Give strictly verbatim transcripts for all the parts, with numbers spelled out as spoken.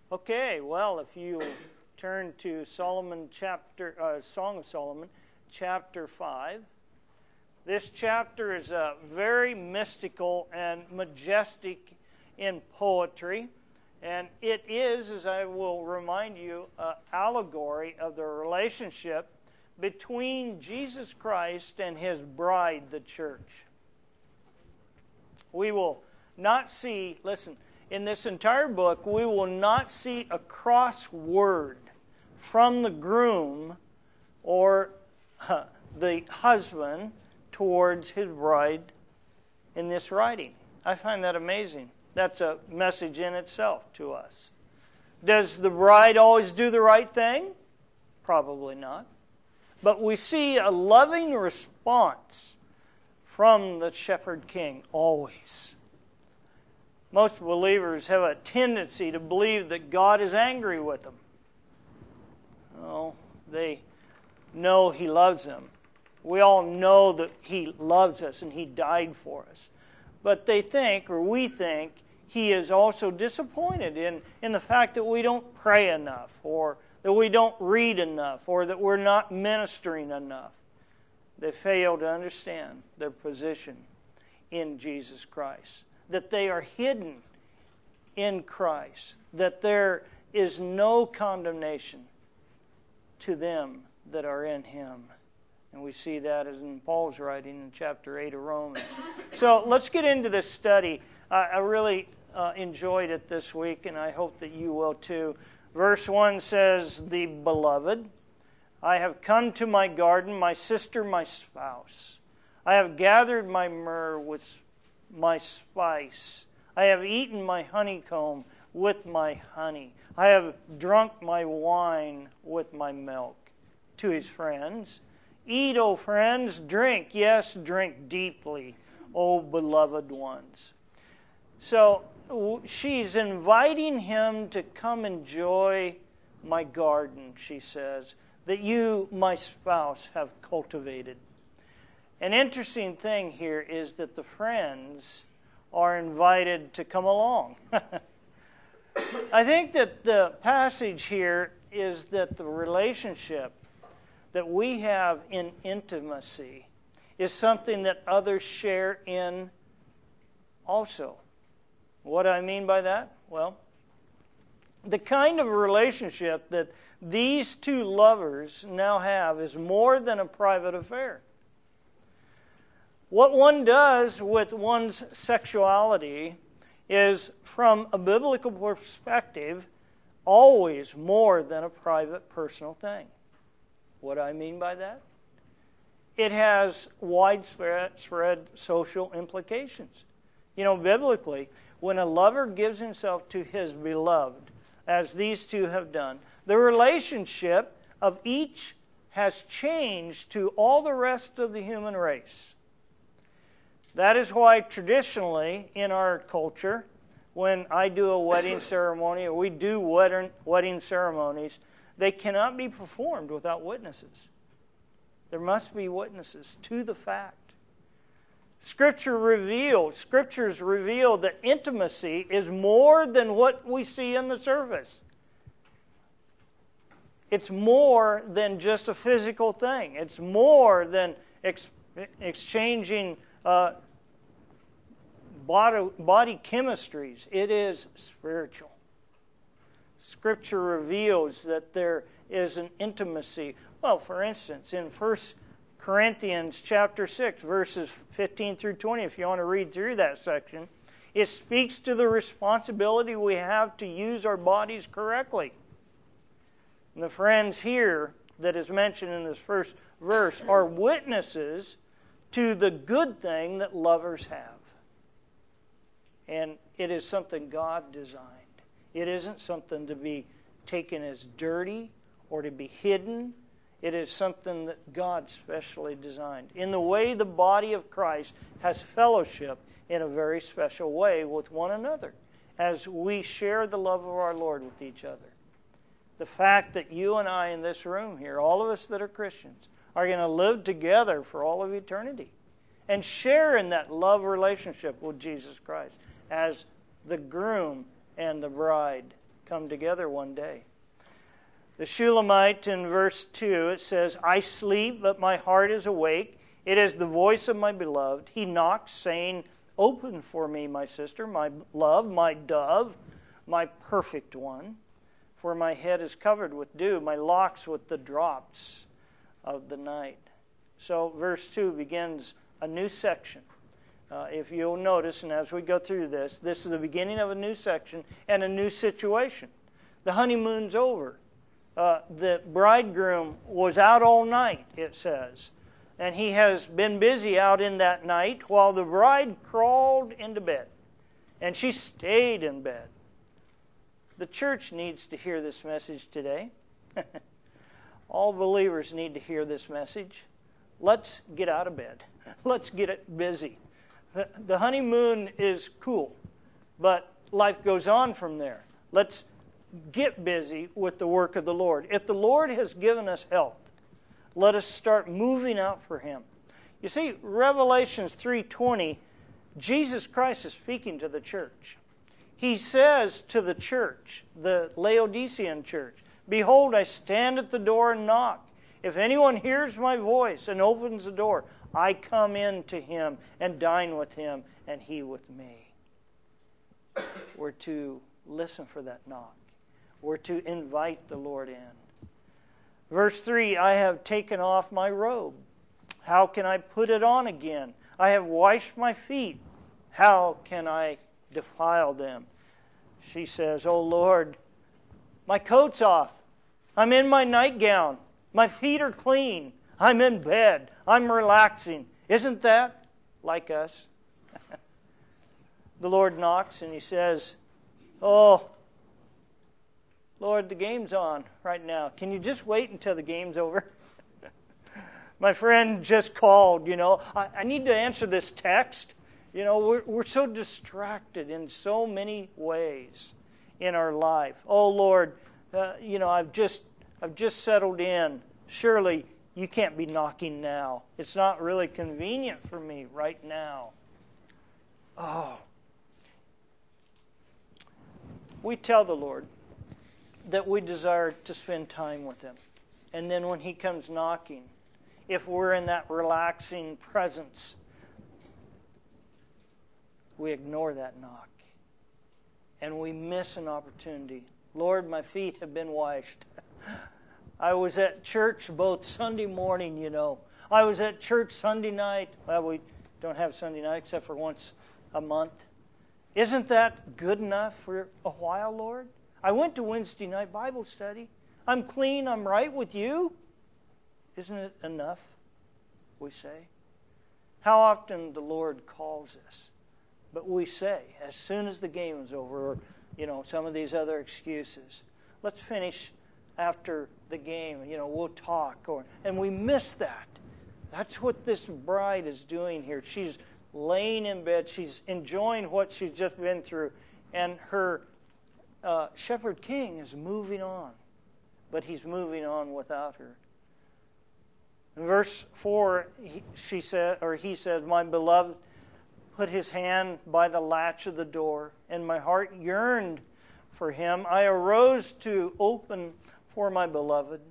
Okay, well, if you turn to Solomon chapter, uh, Song of Solomon, chapter five. This chapter is uh, very mystical and majestic in poetry, and it is, as I will remind you, an allegory of the relationship between Jesus Christ and His bride, the church. We will not see, listen, in this entire book, we will not see a cross word from the groom or uh, the husband towards his bride in this writing. I find that amazing. That's a message in itself to us. Does the bride always do the right thing? Probably not. But we see a loving response from the shepherd king, always. Most believers have a tendency to believe that God is angry with them. Oh, they know He loves them. We all know that He loves us and He died for us. But they think, or we think, He is also disappointed in, in the fact that we don't pray enough, or that we don't read enough, or that we're not ministering enough. They fail to understand their position in Jesus Christ. That they are hidden in Christ. That there is no condemnation to them that are in Him. And we see that as in Paul's writing in chapter eight of Romans. So let's get into this study. Uh, I really uh, enjoyed it this week, and I hope that you will too. Verse one says, "The beloved, I have come to my garden, my sister, my spouse. I have gathered my myrrh with my spice. I have eaten my honeycomb with my honey. I have drunk my wine with my milk." To his friends, "Eat, O friends, drink, yes, drink deeply, O beloved ones." So she's inviting him to come enjoy my garden, she says, that you, my spouse, have cultivated. An interesting thing here is that the friends are invited to come along. I think that the passage here is that the relationship that we have in intimacy is something that others share in also. What do I mean by that? Well, the kind of relationship that these two lovers now have is more than a private affair. What one does with one's sexuality is, from a biblical perspective, always more than a private, personal thing. What do I mean by that? It has widespread spread social implications. You know, biblically, when a lover gives himself to his beloved, as these two have done, the relationship of each has changed to all the rest of the human race. That is why traditionally in our culture, when I do a wedding ceremony, or we do wedding, wedding ceremonies, they cannot be performed without witnesses. There must be witnesses to the fact. Scripture reveals, Scriptures reveal that intimacy is more than what we see on the surface. It's more than just a physical thing. It's more than ex- exchanging uh, body, body chemistries. It is spiritual. Scripture reveals that there is an intimacy. Well, for instance, in First Corinthians chapter six, verses fifteen through twenty, if you want to read through that section, it speaks to the responsibility we have to use our bodies correctly. And the friends here that is mentioned in this first verse are witnesses to the good thing that lovers have. And it is something God designed. It isn't something to be taken as dirty or to be hidden. It is something that God specially designed. In the way the body of Christ has fellowship in a very special way with one another as we share the love of our Lord with each other. The fact that you and I in this room here, all of us that are Christians, are going to live together for all of eternity and share in that love relationship with Jesus Christ as the groom and the bride come together one day. The Shulamite in verse two, it says, I sleep, but my heart is awake. It is the voice of my beloved. He knocks, saying, open for me, my sister, my love, my dove, my perfect one. For my head is covered with dew, my locks with the drops of the night. So verse two begins a new section. Uh, if you'll notice, and as we go through this, this is the beginning of a new section and a new situation. The honeymoon's over. Uh, the bridegroom was out all night, it says. And he has been busy out in that night while the bride crawled into bed. And she stayed in bed. The church needs to hear this message today. All believers need to hear this message. Let's get out of bed. Let's get it busy. The, the honeymoon is cool, but life goes on from there. Let's get busy with the work of the Lord. If the Lord has given us health, let us start moving out for Him. You see, Revelations three twenty, Jesus Christ is speaking to the church. He says to the church, the Laodicean church, behold, I stand at the door and knock. If anyone hears my voice and opens the door, I come in to him and dine with him and he with me. We're to listen for that knock. We're to invite the Lord in. Verse three, I have taken off my robe. How can I put it on again? I have washed my feet. How can I defile them? She says, oh Lord, my coat's off. I'm in my nightgown. My feet are clean. I'm in bed. I'm relaxing. Isn't that like us? The Lord knocks and He says, oh, Lord, the game's on right now. Can you just wait until the game's over? My friend just called, you know. I, I need to answer this text. You know, we're, we're so distracted in so many ways in our life. Oh, Lord, uh, you know, I've just, I've just settled in. Surely you can't be knocking now. It's not really convenient for me right now. Oh. We tell the Lord that we desire to spend time with Him. And then when He comes knocking, if we're in that relaxing presence, we ignore that knock. And we miss an opportunity. Lord, my feet have been washed. I was at church both Sunday morning, you know. I was at church Sunday night. Well, we don't have Sunday night except for once a month. Isn't that good enough for a while, Lord? I went to Wednesday night Bible study. I'm clean. I'm right with you. Isn't it enough, we say? How often the Lord calls us, but we say, as soon as the game is over, or, you know, some of these other excuses, let's finish after the game, you know, we'll talk. Or, and we miss that. That's what this bride is doing here. She's laying in bed. She's enjoying what she's just been through. And her uh, shepherd king is moving on. But he's moving on without her. In verse four, he, she said, or he said, my beloved put his hand by the latch of the door, and my heart yearned for him. I arose to open for my beloved,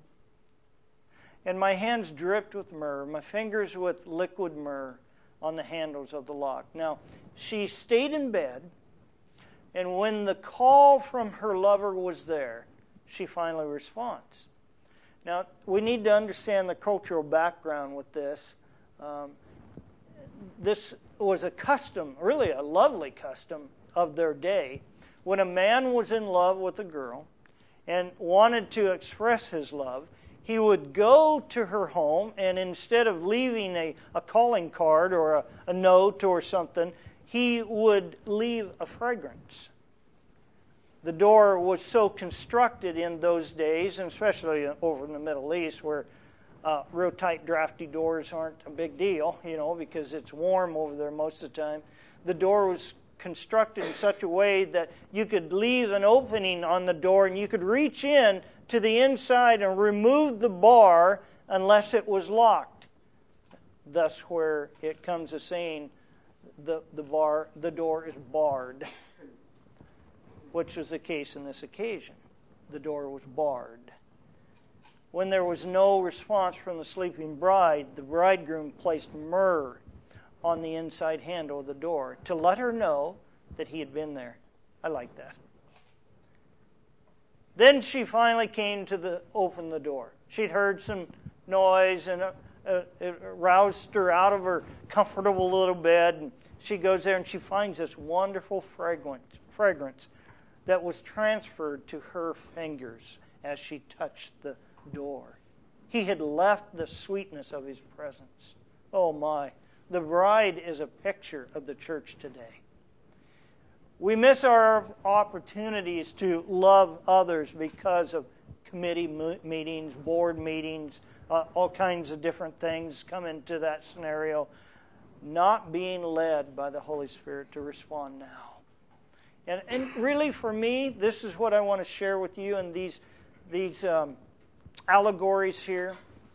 and my hands dripped with myrrh, my fingers with liquid myrrh on the handles of the lock. Now, she stayed in bed, and when the call from her lover was there, she finally responds. Now, we need to understand the cultural background with this. Um, this was a custom, really a lovely custom of their day. When a man was in love with a girl and wanted to express his love, he would go to her home, and instead of leaving a, a calling card or a, a note or something, he would leave a fragrance. The door was so constructed in those days, and especially over in the Middle East, where uh, real tight, drafty doors aren't a big deal, you know, because it's warm over there most of the time. The door was constructed in such a way that you could leave an opening on the door and you could reach in to the inside and remove the bar unless it was locked. Thus, where it comes a saying, the the bar the door is barred, which was the case in this occasion. the door was barred. When there was no response from the sleeping bride, the bridegroom placed myrrh on the inside handle of the door to let her know that he had been there. I like that. Then she finally came to the open the door. She'd heard some noise, and uh, uh, it roused her out of her comfortable little bed. And she goes there and she finds this wonderful fragrance, fragrance that was transferred to her fingers as she touched the door. He had left the sweetness of his presence. Oh my, the bride is a picture of the church today. We miss our opportunities to love others because of committee meetings, board meetings, uh, all kinds of different things come into that scenario. Not being led by the Holy Spirit to respond now. And, and really for me, this is what I want to share with you in these, these um, allegories here,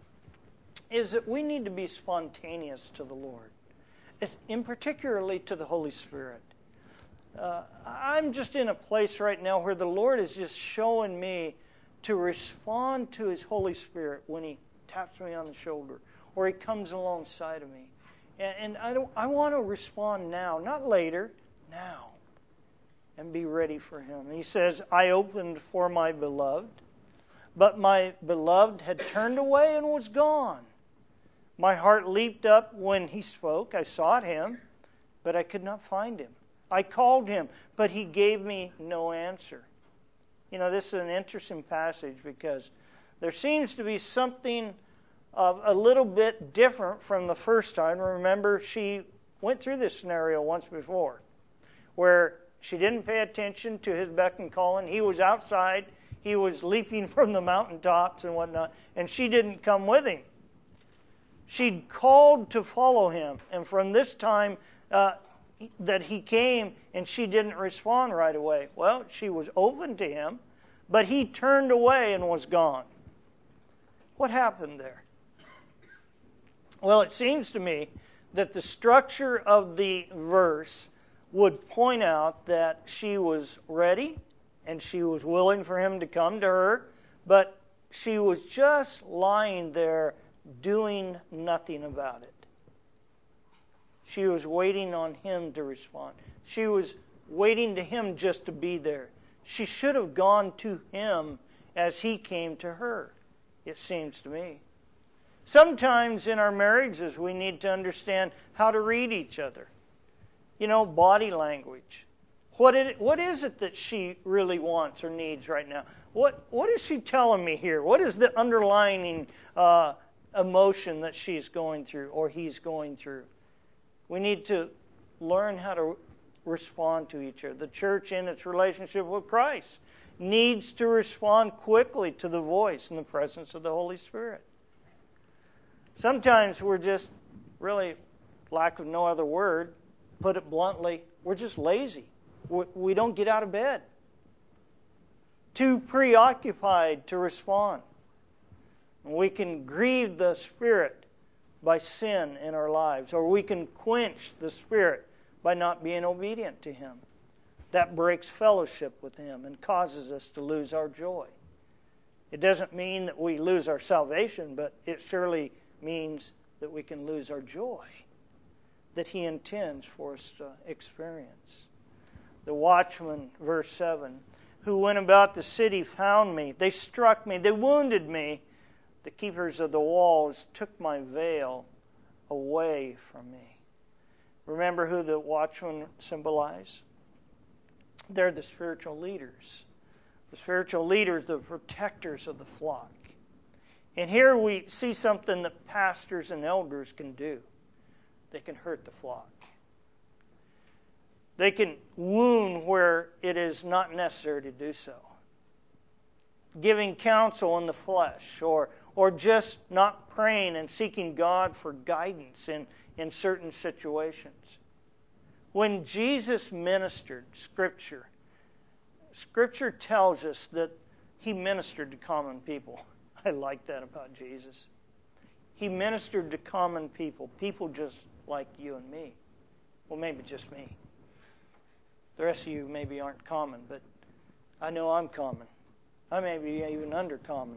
is that we need to be spontaneous to the Lord, in particularly to the Holy Spirit. Uh, I'm just in a place right now where the Lord is just showing me to respond to His Holy Spirit when He taps me on the shoulder or He comes alongside of me. And, and I, don't, I want to respond now, not later, now, and be ready for Him. He says, I opened for my beloved, but my beloved had turned away and was gone. My heart leaped up when He spoke. I sought Him, but I could not find Him. I called Him, but He gave me no answer. You know, this is an interesting passage because there seems to be something of a little bit different from the first time. Remember, she went through this scenario once before where she didn't pay attention to His beck and calling. He was outside. He was leaping from the mountaintops and whatnot, and she didn't come with Him. She'd called to follow Him, and from this time uh, that He came and she didn't respond right away. Well, she was open to Him, but He turned away and was gone. What happened there? Well, it seems to me that the structure of the verse would point out that she was ready and she was willing for Him to come to her, but she was just lying there doing nothing about it. She was waiting on Him to respond. She was waiting to Him just to be there. She should have gone to Him as He came to her, it seems to me. Sometimes in our marriages we need to understand how to read each other. You know, body language. What it, what is it that she really wants or needs right now? What What is she telling me here? What is the underlying uh, emotion that she's going through or he's going through? We need to learn how to respond to each other. The church in its relationship with Christ needs to respond quickly to the voice and the presence of the Holy Spirit. Sometimes we're just really, lack of no other word, put it bluntly, we're just lazy. We don't get out of bed. Too preoccupied to respond. And we can grieve the Spirit by sin in our lives, or we can quench the Spirit by not being obedient to Him. That breaks fellowship with Him and causes us to lose our joy. It doesn't mean that we lose our salvation, but it surely means that we can lose our joy that He intends for us to experience. The watchman, verse seven, who went about the city found me. They struck me. They wounded me. The keepers of the walls took my veil away from me. Remember who the watchmen symbolize? They're the spiritual leaders. The spiritual leaders, the protectors of the flock. And here we see something that pastors and elders can do. They can hurt the flock. They can wound where it is not necessary to do so. Giving counsel in the flesh, or or just not praying and seeking God for guidance in, in certain situations. When Jesus ministered Scripture, Scripture tells us that He ministered to common people. I like that about Jesus. He ministered to common people, people just like you and me. Well, maybe just me. The rest of you maybe aren't common, but I know I'm common. I may be even undercommon.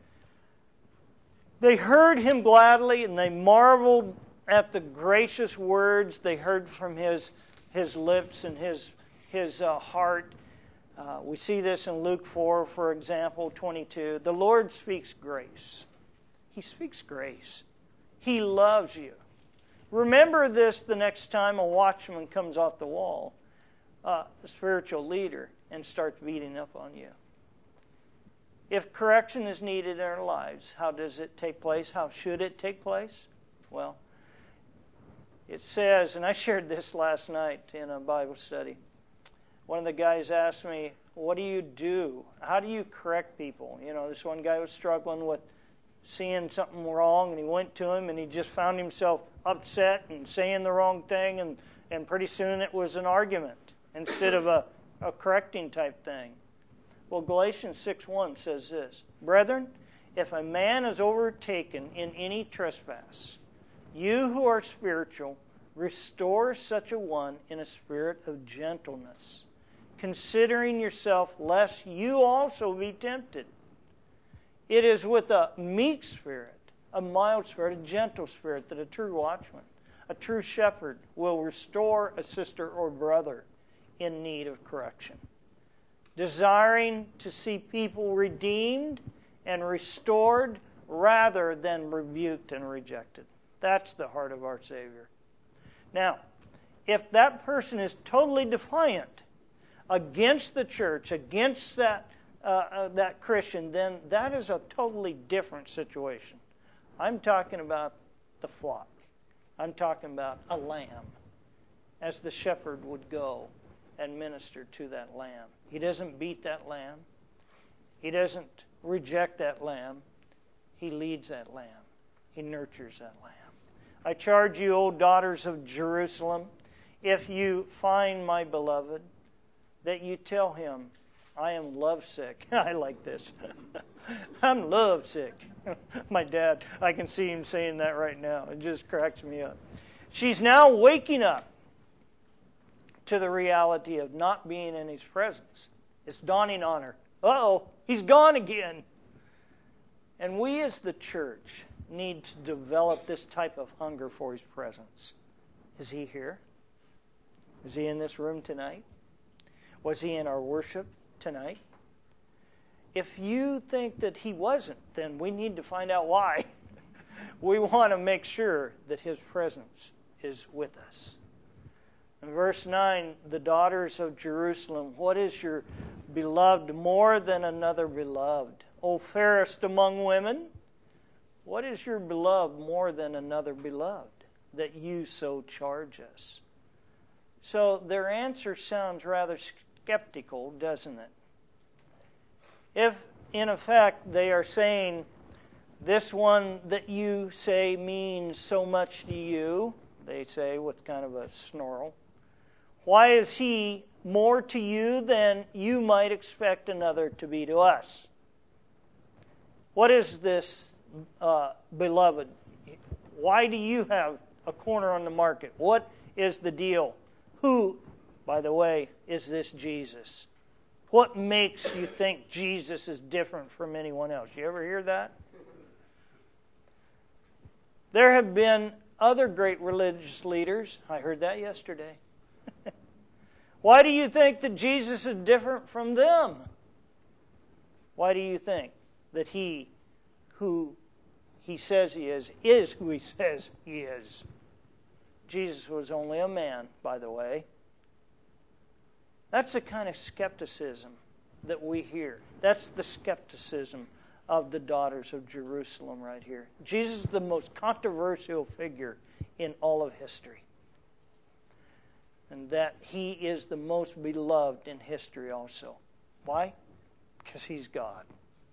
They heard him gladly, and they marveled at the gracious words they heard from his his lips and his his uh, heart. Uh, we see this in Luke four, for example, twenty-two. The Lord speaks grace. He speaks grace. He loves you. Remember this the next time a watchman comes off the wall, uh, a spiritual leader, and starts beating up on you. If correction is needed in our lives, how does it take place? How should it take place? Well, it says, and I shared this last night in a Bible study. One of the guys asked me, what do you do? How do you correct people? You know, this one guy was struggling with seeing something wrong, and he went to him, and he just found himself upset and saying the wrong thing, and, and pretty soon it was an argument instead of a, a correcting type thing. Well, Galatians six one says this, Brethren, if a man is overtaken in any trespass, you who are spiritual, restore such a one in a spirit of gentleness, considering yourself, lest you also be tempted. It is with a meek spirit, a mild spirit, a gentle spirit, that a true watchman, a true shepherd, will restore a sister or brother in need of correction, desiring to see people redeemed and restored rather than rebuked and rejected. That's the heart of our Savior. Now, if that person is totally defiant against the church, against that uh, uh, that Christian, then that is a totally different situation. I'm talking about the flock. I'm talking about a lamb, as the shepherd would go and minister to that lamb. He doesn't beat that lamb. He doesn't reject that lamb. He leads that lamb. He nurtures that lamb. I charge you, O daughters of Jerusalem, if you find my beloved, that you tell him, I am lovesick. I like this. I'm lovesick. My dad, I can see him saying that right now. It just cracks me up. She's now waking up to the reality of not being in his presence. It's dawning on her. Uh-oh, he's gone again. And we as the church need to develop this type of hunger for his presence. Is he here? Is he in this room tonight? Was he in our worship tonight? If you think that he wasn't, then we need to find out why. We want to make sure that his presence is with us. In verse nine, the daughters of Jerusalem, what is your beloved more than another beloved? O fairest among women, what is your beloved more than another beloved, that you so charge us? So their answer sounds rather skeptical, doesn't it? If, in effect, they are saying, this one that you say means so much to you, they say with kind of a snarl, why is he more to you than you might expect another to be to us? What is this uh, beloved? Why do you have a corner on the market? What is the deal? Who, by the way, is this Jesus? What makes you think Jesus is different from anyone else? You ever hear that? There have been other great religious leaders. I heard that yesterday. Why do you think that Jesus is different from them? Why do you think that he who he says he is, is who he says he is? Jesus was only a man, by the way. That's the kind of skepticism that we hear. That's the skepticism of the daughters of Jerusalem right here. Jesus is the most controversial figure in all of history. And that he is the most beloved in history also. Why? Because he's God.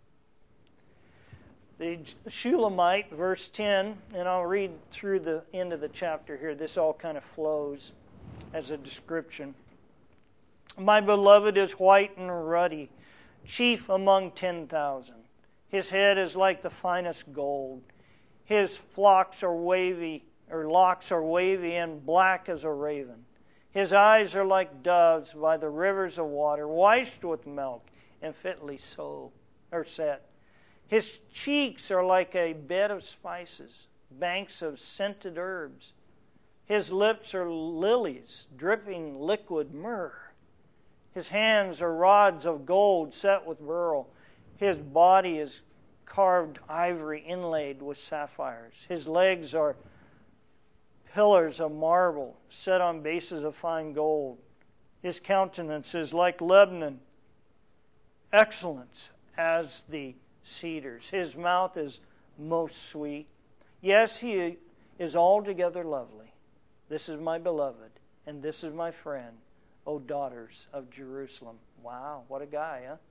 The Shulamite, verse ten, and I'll read through the end of the chapter here. This all kind of flows as a description. My beloved is white and ruddy, chief among ten thousand. His head is like the finest gold. His flocks are wavy, or locks are wavy and black as a raven. His eyes are like doves by the rivers of water, washed with milk and fitly so. are set. His cheeks are like a bed of spices, banks of scented herbs. His lips are lilies, dripping liquid myrrh. His hands are rods of gold set with beryl. His body is carved ivory inlaid with sapphires. His legs are pillars of marble set on bases of fine gold. His countenance is like Lebanon, excellence as the cedars. His mouth is most sweet. Yes, he is altogether lovely. This is my beloved, and this is my friend, O daughters of Jerusalem. Wow, what a guy, huh?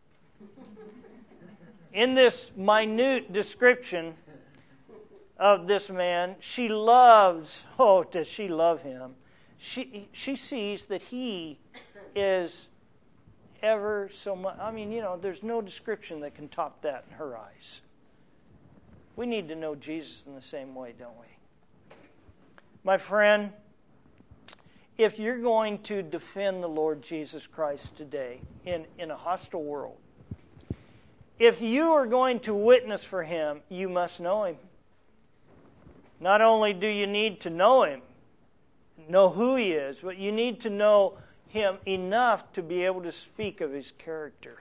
In this minute description of this man, she loves, oh, does she love him? She she sees that he is ever so much, I mean, you know, there's no description that can top that in her eyes. We need to know Jesus in the same way, don't we? My friend, if you're going to defend the Lord Jesus Christ today in, in a hostile world, if you are going to witness for Him, you must know Him. Not only do you need to know Him, know who He is, but you need to know Him enough to be able to speak of His character.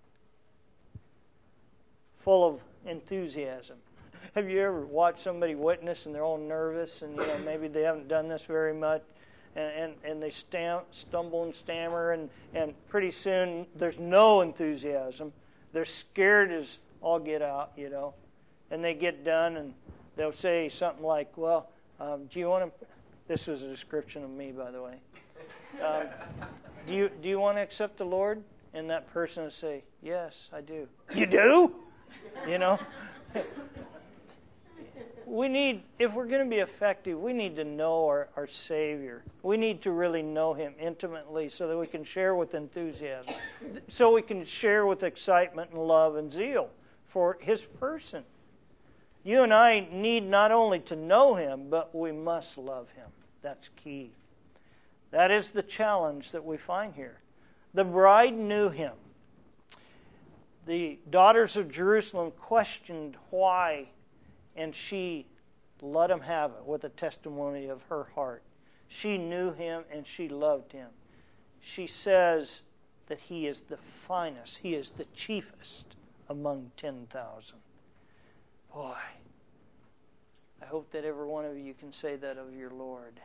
Full of enthusiasm. Have you ever watched somebody witness and they're all nervous and, you know, maybe they haven't done this very much and, and, and they stam- stumble and stammer and, and pretty soon there's no enthusiasm. They're scared as all get out, you know. And they get done and they'll say something like, well, um, do you want to... This is a description of me, by the way. Um, do you do you want to accept the Lord? And that person will say, yes, I do. You do? You know? We need, if we're going to be effective, we need to know our, our Savior. We need to really know Him intimately so that we can share with enthusiasm. So we can share with excitement and love and zeal for His person. You and I need not only to know Him, but we must love Him. That's key. That is the challenge that we find here. The bride knew Him. The daughters of Jerusalem questioned why, and she let Him have it with a testimony of her heart. She knew Him and she loved Him. She says that He is the finest, He is the chiefest among ten thousand. Boy, I hope that every one of you can say that of your Lord.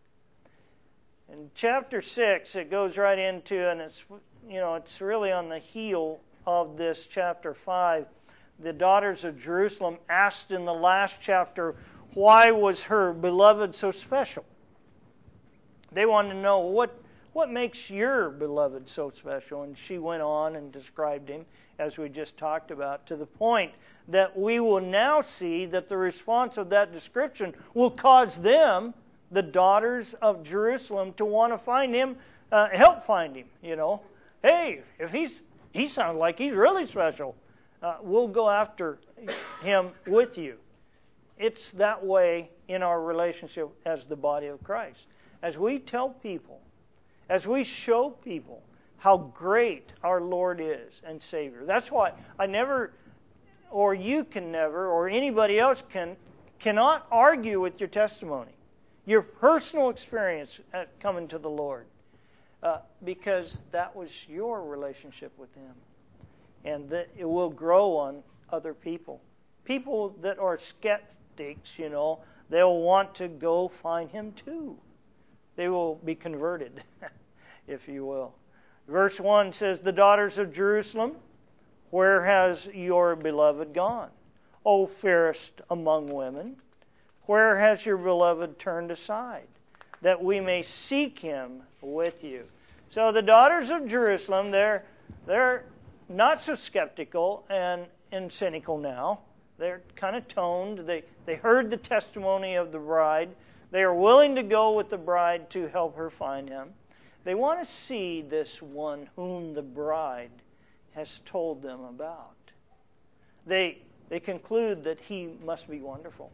In chapter six, it goes right into, and it's, you know, it's really on the heel of this chapter five. The daughters of Jerusalem asked in the last chapter, why was her beloved so special? They wanted to know, what, what makes your beloved so special? And she went on and described him, as we just talked about, to the point that we will now see that the response of that description will cause them, the daughters of Jerusalem, to want to find him, uh, help find him, you know. Hey, if he's he sounds like he's really special. Uh, we'll go after him with you. It's that way in our relationship as the body of Christ. As we tell people, as we show people how great our Lord is and Savior. That's why I never, or you can never, or anybody else can, cannot argue with your testimony, your personal experience at coming to the Lord, uh, because that was your relationship with Him. And that it will grow on other people. People that are skeptics, you know, they'll want to go find Him too. They will be converted, if you will. Verse one says, the daughters of Jerusalem, where has your beloved gone? O fairest among women, where has your beloved turned aside, that we may seek Him with you? So the daughters of Jerusalem, they're they're not so skeptical and, and cynical now. They're kind of toned. They, they heard the testimony of the bride. They are willing to go with the bride to help her find Him. They want to see this one whom the bride has told them about. They, they conclude that He must be wonderful.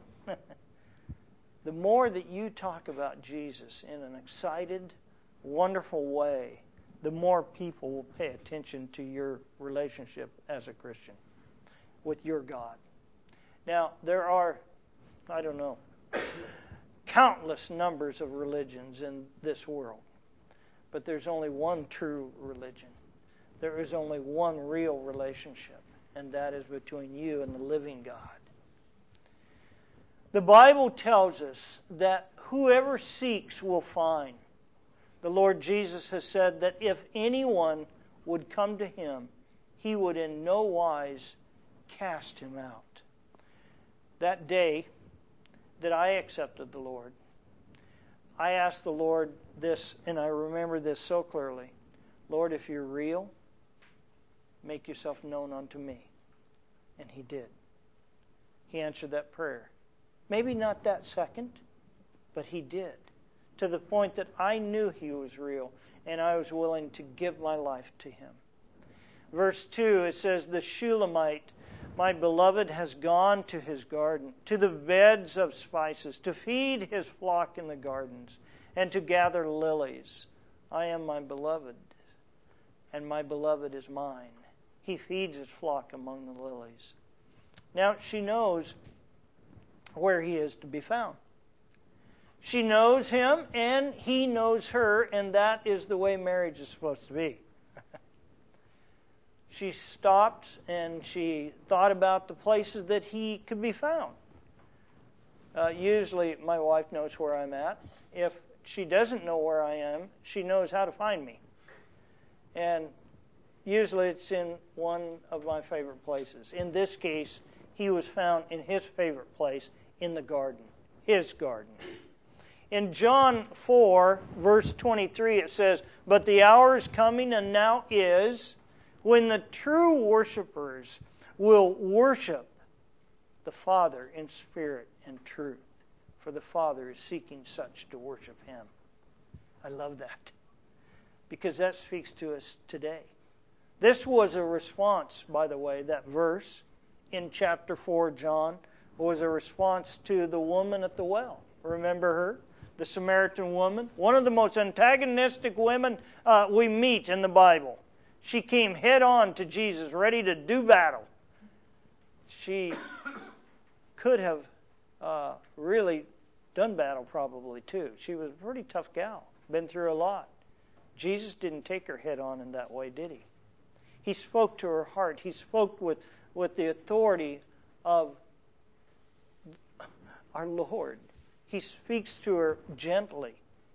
The more that you talk about Jesus in an excited, wonderful way, the more people will pay attention to your relationship as a Christian. with your God. Now, there are, I don't know, countless numbers of religions in this world. But there's only one true religion. There is only one real relationship, and that is between you and the living God. The Bible tells us that whoever seeks will find. The Lord Jesus has said that if anyone would come to Him, He would in no wise cast him out. That day that I accepted the Lord, I asked the Lord this, and I remember this so clearly. Lord, if you're real, make yourself known unto me. And He did. He answered that prayer. Maybe not that second, but He did. To the point that I knew He was real, and I was willing to give my life to Him. Verse two, it says, the Shulamite, my beloved, has gone to his garden, to the beds of spices, to feed his flock in the gardens, and to gather lilies. I am my beloved, and my beloved is mine. He feeds his flock among the lilies. Now, she knows where he is to be found. She knows him, and he knows her, and that is the way marriage is supposed to be. She stopped and she thought about the places that he could be found. Uh, usually my wife knows where I'm at. If she doesn't know where I am, she knows how to find me. And usually it's in one of my favorite places. In this case, he was found in his favorite place, in the garden, his garden. In John four, verse twenty-three, it says, but the hour is coming, and now is, when the true worshipers will worship the Father in spirit and truth. For the Father is seeking such to worship Him. I love that. Because that speaks to us today. This was a response, by the way, that verse in chapter four, John, was a response to the woman at the well. Remember her? The Samaritan woman. One of the most antagonistic women uh, we meet in the Bible. She came head on to Jesus, ready to do battle. She could have uh, really done battle probably too. She was a pretty tough gal, been through a lot. Jesus didn't take her head on in that way, did He? He spoke to her heart. He spoke with, with the authority of our Lord. He speaks to her gently,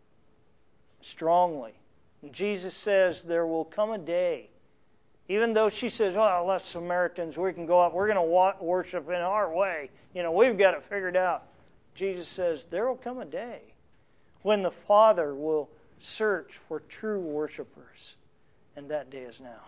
strongly. And Jesus says there will come a day, even though she says, oh, us Samaritans, we can go up, we're going to worship in our way. You know, we've got it figured out. Jesus says there will come a day when the Father will search for true worshipers. And that day is now.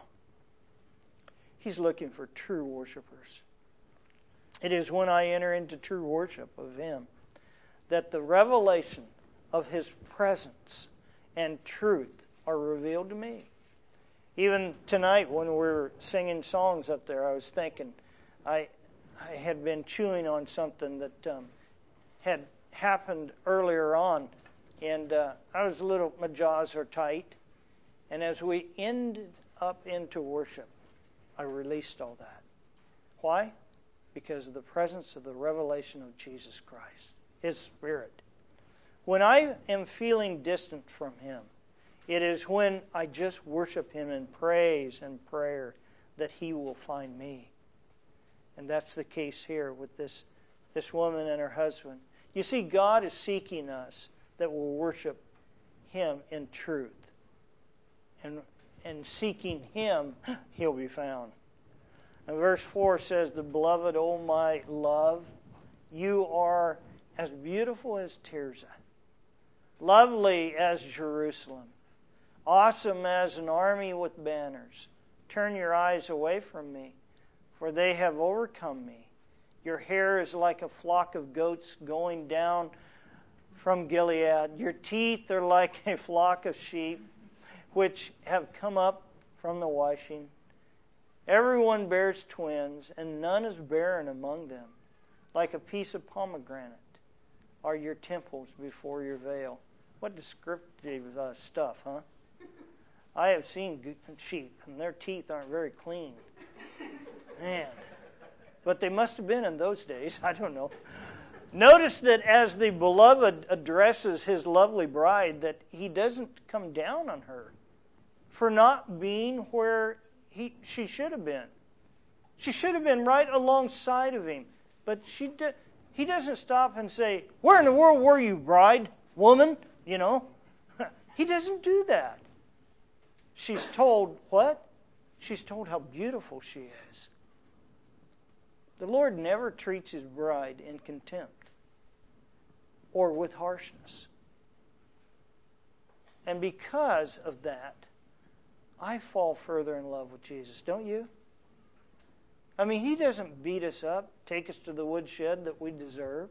He's looking for true worshipers. It is when I enter into true worship of Him that the revelation of His presence and truth are revealed to me. Even tonight when we were singing songs up there, I was thinking, I I had been chewing on something that um, had happened earlier on, and uh, I was a little, my jaws are tight, and as we ended up into worship, I released all that. Why? Because of the presence of the revelation of Jesus Christ, His Spirit. When I am feeling distant from Him, it is when I just worship Him in praise and prayer that He will find me. And that's the case here with this, this woman and her husband. You see, God is seeking us that will worship Him in truth. And, and seeking Him, He'll be found. And verse four says, the beloved, O my love, you are as beautiful as Tirzah, lovely as Jerusalem, awesome as an army with banners. Turn your eyes away from me, for they have overcome me. Your hair is like a flock of goats going down from Gilead. Your teeth are like a flock of sheep, which have come up from the washing. Everyone bears twins, and none is barren among them. Like a piece of pomegranate are your temples before your veil. What descriptive uh, stuff, huh? I have seen sheep, and their teeth aren't very clean. Man. but they must have been in those days. I don't know. Notice that as the beloved addresses his lovely bride, that he doesn't come down on her for not being where he, she should have been. She should have been right alongside of him. But she do, he doesn't stop and say, "Where in the world were you, bride, woman?" You know. He doesn't do that. She's told what? She's told how beautiful she is. The Lord never treats his bride in contempt or with harshness. And because of that, I fall further in love with Jesus. Don't you? I mean, he doesn't beat us up, take us to the woodshed that we deserve.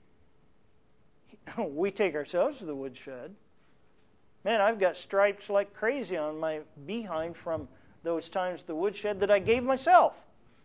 We take ourselves to the woodshed. Man, I've got stripes like crazy on my behind from those times the woodshed that I gave myself.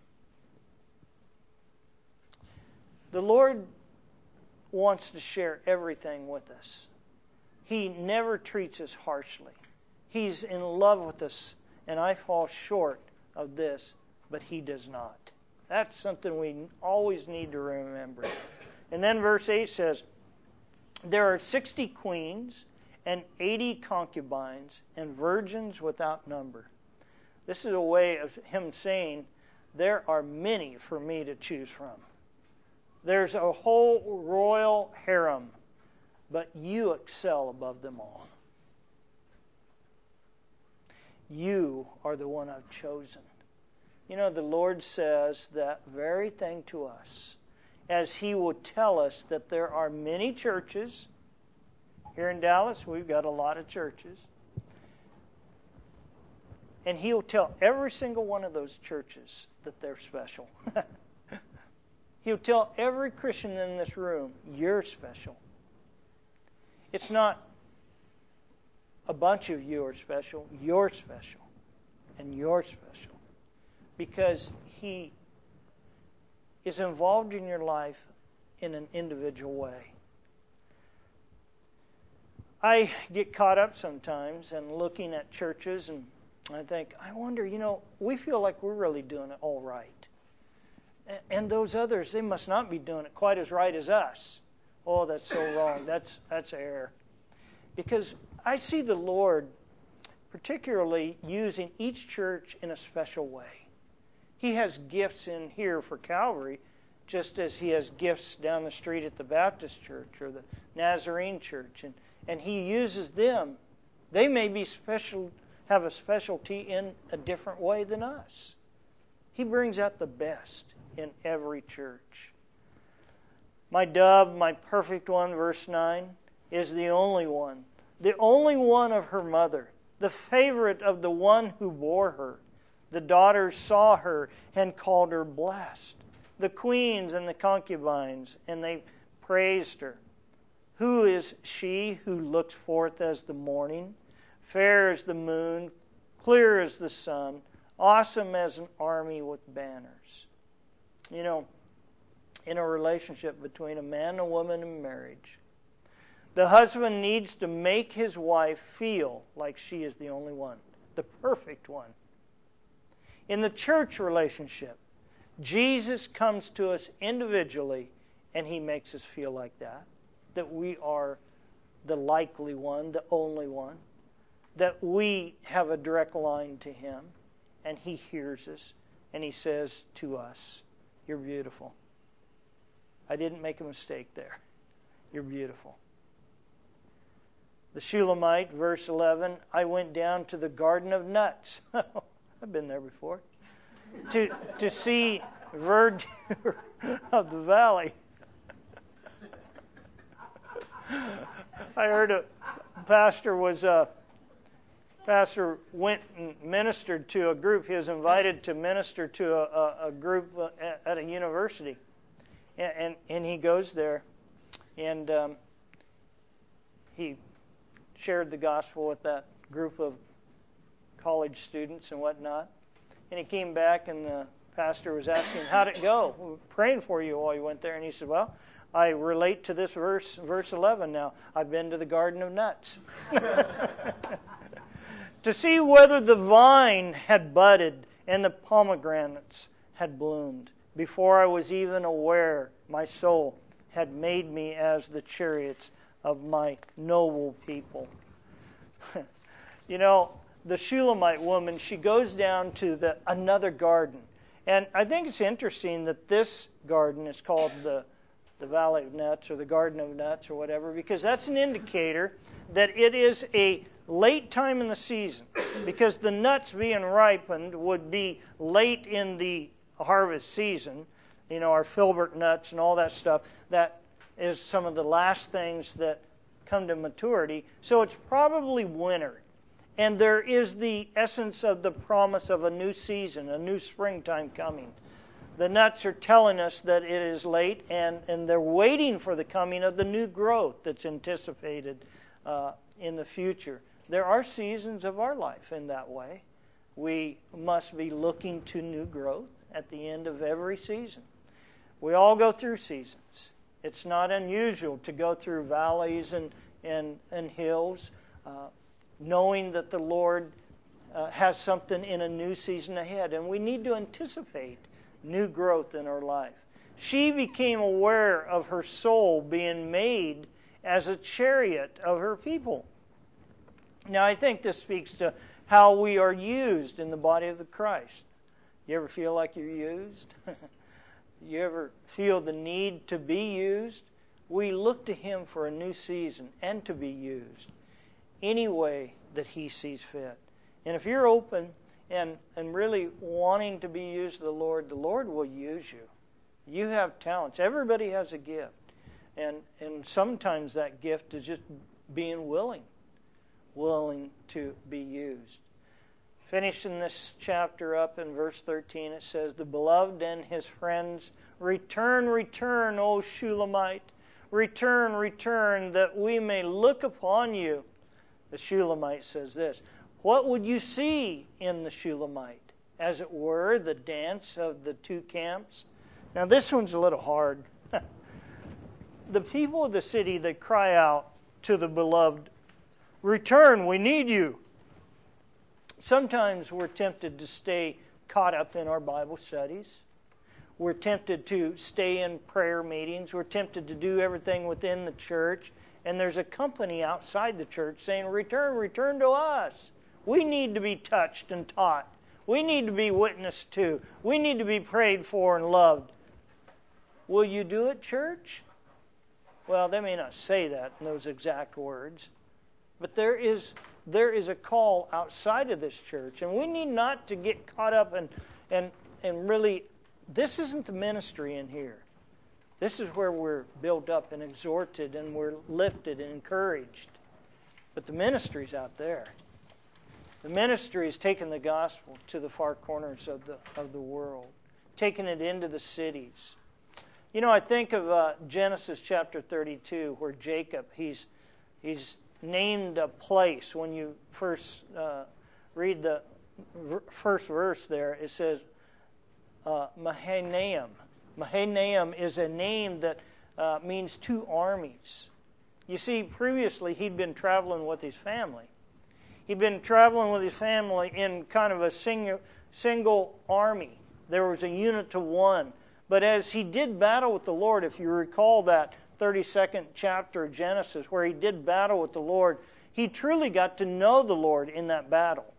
The Lord wants to share everything with us. He never treats us harshly. He's in love with us, and I fall short of this, but he does not. That's something we always need to remember. And then verse eight says, "There are sixty queens and eighty concubines and virgins without number." This is a way of him saying, there are many for me to choose from. There's a whole royal harem, but you excel above them all. You are the one I've chosen. You know, the Lord says that very thing to us, as he will tell us that there are many churches. Here in Dallas, we've got a lot of churches. And he'll tell every single one of those churches that they're special. He'll tell every Christian in this room, you're special. It's not a bunch of you are special. You're special. And you're special. Because he is involved in your life in an individual way. I get caught up sometimes in looking at churches and I think, I wonder, you know, we feel like we're really doing it all right. And those others, they must not be doing it quite as right as us. Oh, that's so wrong. That's that's error. Because I see the Lord particularly using each church in a special way. He has gifts in here for Calvary, just as he has gifts down the street at the Baptist church or the Nazarene church. And, and he uses them. They may be special, have a specialty in a different way than us. He brings out the best in every church. My dove, my perfect one, verse nine, is the only one. The only one of her mother. The favorite of the one who bore her. The daughters saw her and called her blessed. The queens and the concubines, and they praised her. Who is she who looks forth as the morning, fair as the moon, clear as the sun, awesome as an army with banners? You know, in a relationship between a man and a woman in marriage, the husband needs to make his wife feel like she is the only one, the perfect one. In the church relationship, Jesus comes to us individually and he makes us feel like that, that we are the likely one, the only one, that we have a direct line to him and he hears us and he says to us, you're beautiful. I didn't make a mistake there. You're beautiful. The Shulamite, verse eleven, I went down to the garden of nuts. I've been there before. to, to see verdure of the valley. I heard a pastor was a pastor went and ministered to a group. He was invited to minister to a, a, a group at a university, and and, and he goes there, and um, he shared the gospel with that group of college students and whatnot. And he came back, and the pastor was asking, "How'd it go? We were praying for you while you went there." And he said, "Well, I relate to this verse, verse eleven now. I've been to the garden of nuts." To see whether the vine had budded and the pomegranates had bloomed. Before I was even aware, my soul had made me as the chariots of my noble people. You know, the Shulamite woman, she goes down to the another garden. And I think it's interesting that this garden is called the, the Valley of Nuts or the Garden of Nuts or whatever, because that's an indicator that it is a late time in the season, because the nuts being ripened would be late in the harvest season. You know, our filbert nuts and all that stuff, that is some of the last things that come to maturity. So it's probably winter. And there is the essence of the promise of a new season, a new springtime coming. The nuts are telling us that it is late, and, and they're waiting for the coming of the new growth that's anticipated uh, in the future. There are seasons of our life in that way. We must be looking to new growth at the end of every season. We all go through seasons. It's not unusual to go through valleys and, and, and hills, uh, knowing that the Lord uh, has something in a new season ahead. And we need to anticipate new growth in our life. She became aware of her soul being made as a chariot of her people. Now, I think this speaks to how we are used in the body of the Christ. You ever feel like you're used? You ever feel the need to be used? We look to Him for a new season and to be used any way that He sees fit. And if you're open and, and really wanting to be used of the Lord, the Lord will use you. You have talents. Everybody has a gift. And, and sometimes that gift is just being willing, willing to be used. Finishing this chapter up in verse thirteen, it says, "The beloved and his friends, return, return, O Shulamite. Return, return, that we may look upon you." The Shulamite says this. What would you see in the Shulamite? As it were, the dance of the two camps. Now this one's a little hard. The people of the city, they cry out to the beloved, "Return, we need you." Sometimes we're tempted to stay caught up in our Bible studies. We're tempted to stay in prayer meetings. We're tempted to do everything within the church. And there's a company outside the church saying, "Return, return to us. We need to be touched and taught. We need to be witnessed to. We need to be prayed for and loved." Will you do it, church? Well, they may not say that in those exact words. But there is there is a call outside of this church. And we need not to get caught up and and and really, this isn't the ministry in here. This is where we're built up and exhorted and we're lifted and encouraged. But the ministry's out there. The ministry is taking the gospel to the far corners of the of the world, taking it into the cities. You know, I think of uh, Genesis chapter thirty-two, where Jacob, he's he's named a place. When you first uh, read the v- first verse there, it says uh, Mahanaim. Mahanaim is a name that uh, means two armies. You see, previously he'd been traveling with his family. He'd been traveling with his family in kind of a single, single army. There was a unit to one. But as he did battle with the Lord, if you recall that thirty-second chapter of Genesis, where he did battle with the Lord, he truly got to know the Lord in that battle.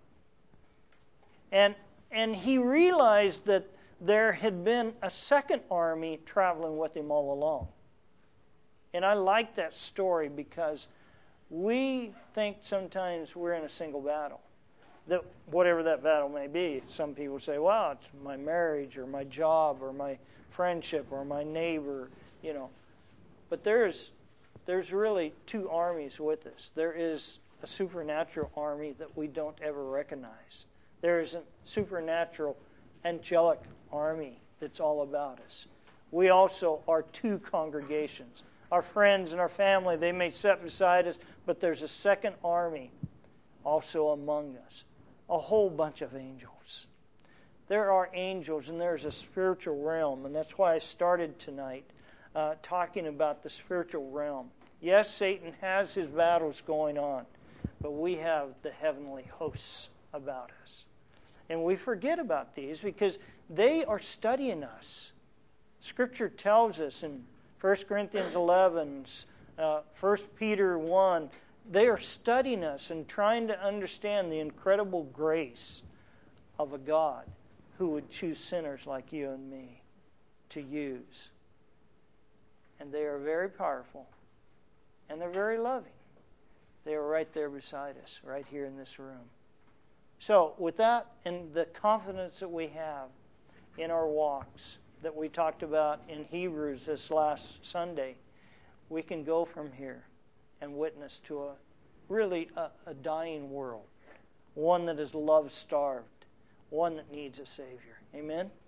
And, and he realized that there had been a second army traveling with him all along. And I like that story because we think sometimes we're in a single battle. That whatever that battle may be. Some people say, "Well, it's my marriage or my job or my friendship or my neighbor," you know. But there's there's really two armies with us. There is a supernatural army that we don't ever recognize. There is a supernatural angelic army that's all about us. We also are two congregations. Our friends and our family, they may sit beside us, but there's a second army also among us. A whole bunch of angels. There are angels and there's a spiritual realm, and that's why I started tonight uh, talking about the spiritual realm. Yes, Satan has his battles going on, but we have the heavenly hosts about us. And we forget about these because they are studying us. Scripture tells us in First Corinthians eleven, uh, First Peter one, they are studying us and trying to understand the incredible grace of a God who would choose sinners like you and me to use. And they are very powerful. And they're very loving. They are right there beside us, right here in this room. So, with that and the confidence that we have in our walks that we talked about in Hebrews this last Sunday, we can go from here and witness to a really a, a dying world, one that is love-starved, one that needs a Savior. Amen?